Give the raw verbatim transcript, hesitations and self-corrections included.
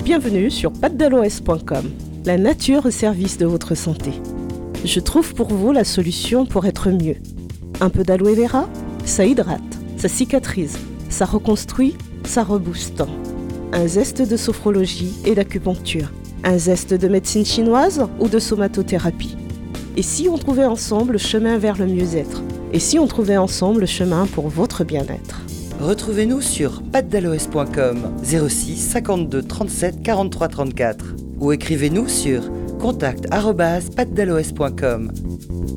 Bienvenue sur pâtes d'aloès point com, la nature au service de votre santé. Je trouve pour vous la solution pour être mieux. Un peu d'aloe vera, ça hydrate, ça cicatrise, ça reconstruit, ça rebooste. Un zeste de sophrologie et d'acupuncture. Un zeste de médecine chinoise ou de somatothérapie. Et si on trouvait ensemble le chemin vers le mieux-être? Et si on trouvait ensemble le chemin pour votre bien-être? Retrouvez-nous sur pâtes d'aloès point com zéro six cinquante-deux trente-sept quarante-trois trente-quatre ou écrivez-nous sur contact arobase pâtes d'aloès point com.